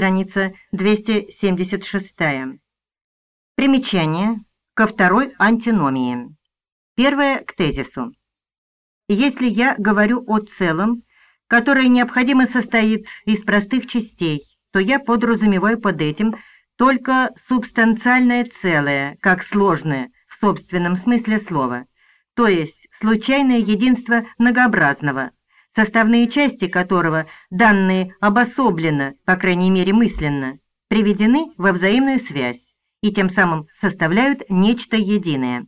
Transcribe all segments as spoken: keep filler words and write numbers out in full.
страница двести семьдесят шесть. Примечание ко второй антиномии. Первое к тезису. Если я говорю о целом, которое необходимо состоит из простых частей, то я подразумеваю под этим только субстанциальное целое, как сложное в собственном смысле слова, то есть случайное единство многообразного, составные части которого, данные обособленно, по крайней мере мысленно, приведены во взаимную связь и тем самым составляют нечто единое.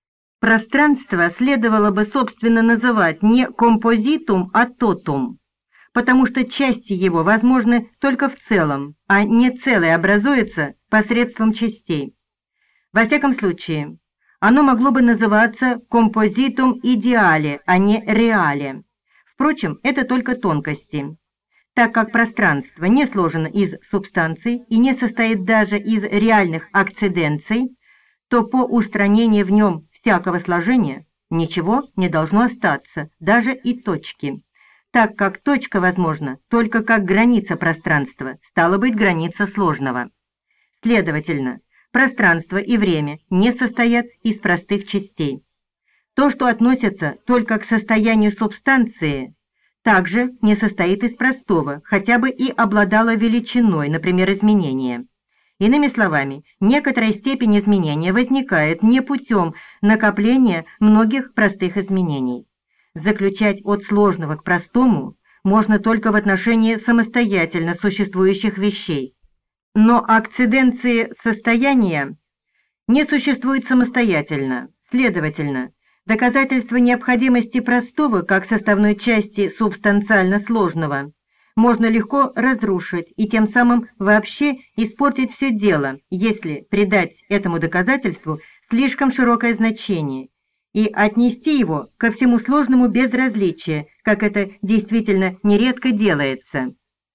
Пространство следовало бы, собственно, называть не композитум, а тотум, потому что части его возможны только в целом, а не целое образуется посредством частей. Во всяком случае, оно могло бы называться композитум идеале, а не реале. Впрочем, это только тонкости. Так как пространство не сложено из субстанций и не состоит даже из реальных акциденций, то по устранению в нем всякого сложения ничего не должно остаться, даже и точки. Так как точка возможна только как граница пространства, стало быть, граница сложного. Следовательно, пространство и время не состоят из простых частей. То, что относится только к состоянию субстанции, также не состоит из простого, хотя бы и обладало величиной, например, изменения. Иными словами, некоторая степень изменения возникает не путем накопления многих простых изменений. Заключать от сложного к простому можно только в отношении самостоятельно существующих вещей. Но акциденции состояния не существуют самостоятельно. Следовательно, доказательство необходимости простого как составной части субстанциально сложного можно легко разрушить и тем самым вообще испортить все дело, если придать этому доказательству слишком широкое значение и отнести его ко всему сложному без различия, как это действительно нередко делается.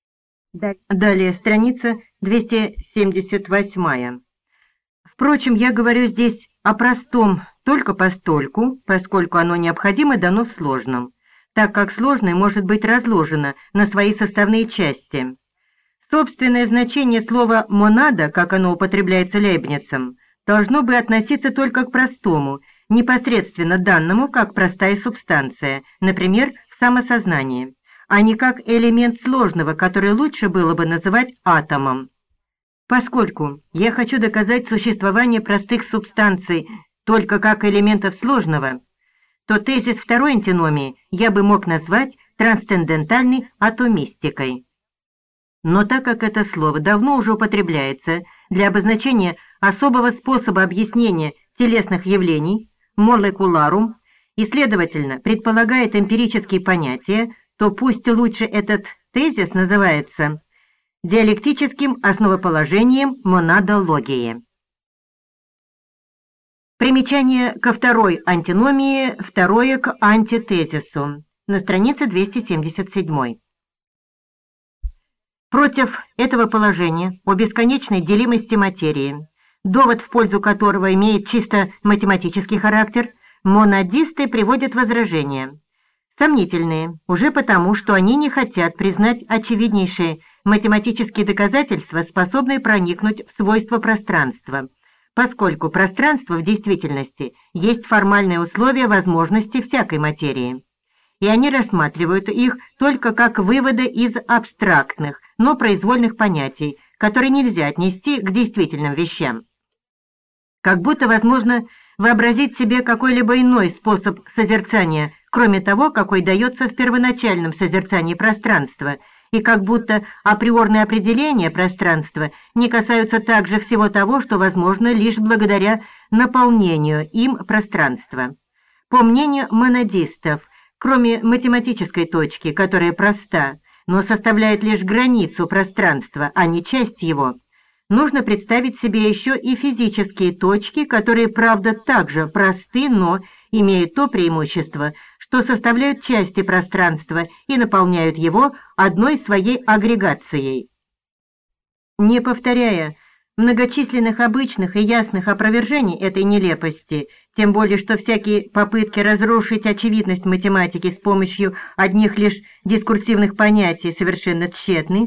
Далее страница двести семьдесят восемь. Впрочем, я говорю здесь о простом только постольку, поскольку оно необходимо дано в сложном, так как сложное может быть разложено на свои составные части. Собственное значение слова «монада», как оно употребляется Лейбницем, должно бы относиться только к простому, непосредственно данному, как простая субстанция, например, в самосознании, а не как элемент сложного, который лучше было бы называть атомом. Поскольку я хочу доказать существование простых субстанций только как элементов сложного, то тезис второй антиномии я бы мог назвать трансцендентальной атомистикой. Но так как это слово давно уже употребляется для обозначения особого способа объяснения телесных явлений, молекуларум, и, следовательно, предполагает эмпирические понятия, то пусть лучше этот тезис называется диалектическим основоположением монадологии. Примечание ко второй антиномии, второе к антитезису, на странице двести семьдесят семь. Против этого положения о бесконечной делимости материи, довод в пользу которого имеет чисто математический характер, монадисты приводят возражения, сомнительные уже потому, что они не хотят признать очевиднейшие математические доказательства, способные проникнуть в свойства пространства, поскольку пространство в действительности есть формальное условие возможности всякой материи, и они рассматривают их только как выводы из абстрактных, но произвольных понятий, которые нельзя отнести к действительным вещам. Как будто возможно вообразить себе какой-либо иной способ созерцания, кроме того, какой дается в первоначальном созерцании пространства, и как будто априорные определения пространства не касаются также всего того, что возможно лишь благодаря наполнению им пространства. По мнению монадистов, кроме математической точки, которая проста, но составляет лишь границу пространства, а не часть его, нужно представить себе еще и физические точки, которые, правда, также просты, но имеют то преимущество, что составляют части пространства и наполняют его одной своей агрегацией. Не повторяя многочисленных обычных и ясных опровержений этой нелепости, тем более что всякие попытки разрушить очевидность математики с помощью одних лишь дискурсивных понятий совершенно тщетны,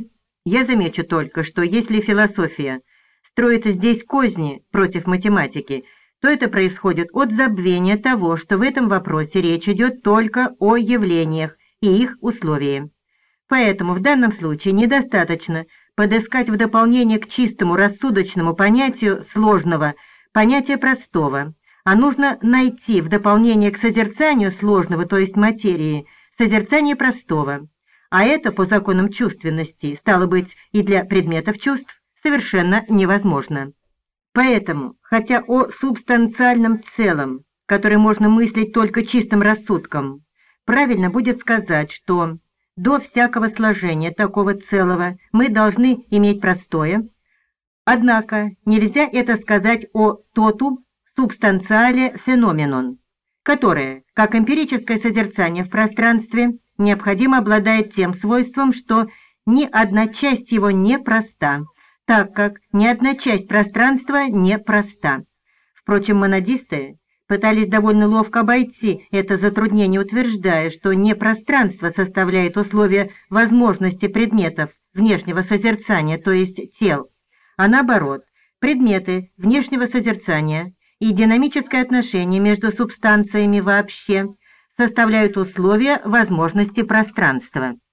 Я замечу только, что если философия строится здесь козни против математики, то это происходит от забвения того, что в этом вопросе речь идет только о явлениях и их условиях. Поэтому в данном случае недостаточно подыскать в дополнение к чистому рассудочному понятию сложного понятие простого, а нужно найти в дополнение к созерцанию сложного, то есть материи, созерцание простого. А это по законам чувственности, стало быть, и для предметов чувств, совершенно невозможно. Поэтому, хотя о субстанциальном целом, который можно мыслить только чистым рассудком, правильно будет сказать, что до всякого сложения такого целого мы должны иметь простое, однако нельзя это сказать о тоту субстанциале феноменон, которое, как эмпирическое созерцание в пространстве, необходимо обладает тем свойством, что ни одна часть его не проста, так как ни одна часть пространства не проста. Впрочем, монадисты пытались довольно ловко обойти это затруднение, утверждая, что не пространство составляет условия возможности предметов внешнего созерцания, то есть тел, а наоборот, предметы внешнего созерцания и динамическое отношение между субстанциями вообще составляют условия возможности пространства.